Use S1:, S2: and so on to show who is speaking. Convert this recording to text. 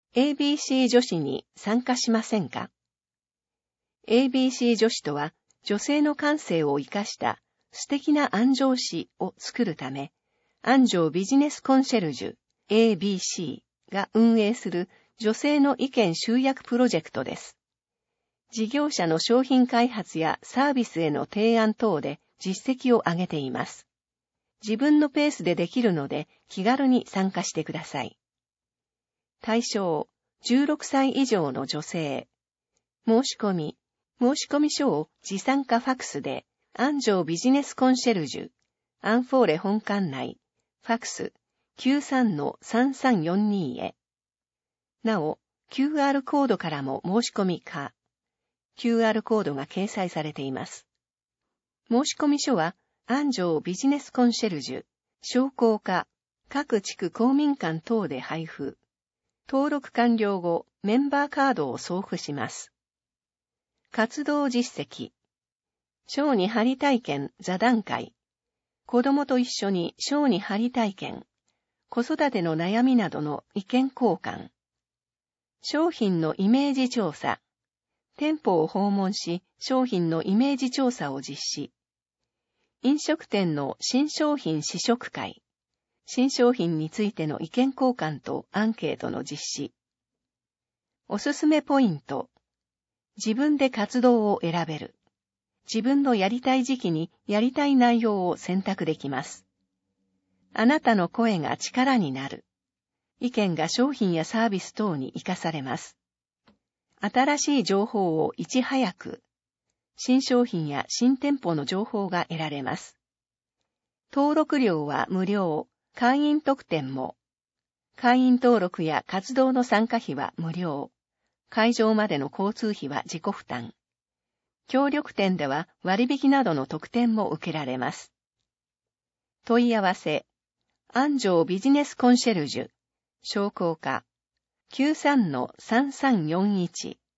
S1: ABC 女子に参加しませんか？ ABC 女子とは、女性の感性を生かした素敵な安城市を作るため、安城ビジネスコンシェルジュ ABC が運営する女性の意見集約プロジェクトです。事業者の商品開発やサービスへの提案等で実績を上げています。自分のペースでできるので気軽に参加してください。対象、16歳以上の女性。申し込み書を持参かファクスで、安城ビジネスコンシェルジュ、アンフォーレ本館内、ファクス 93-3342 へ。なお、QR コードからも申し込み可。QR コードが掲載されています。申し込み書は、安城ビジネスコンシェルジュ、商工課、各地区公民館等で配布。登録完了後、メンバーカードを送付します。活動実績。小児張り体験座談会。子供と一緒に小児張り体験。子育ての悩みなどの意見交換。商品のイメージ調査。店舗を訪問し、商品のイメージ調査を実施。飲食店の新商品試食会。新商品についての意見交換とアンケートの実施。おすすめポイント。自分で活動を選べる。自分のやりたい時期にやりたい内容を選択できます。あなたの声が力になる。意見が商品やサービス等に活かされます。新しい情報をいち早く。新商品や新店舗の情報が得られます。登録料は無料。会員特典も。会員登録や活動の参加費は無料。会場までの交通費は自己負担。協力店では割引などの特典も受けられます。問い合わせ。安城ビジネスコンシェルジュ。商工課。93-3341。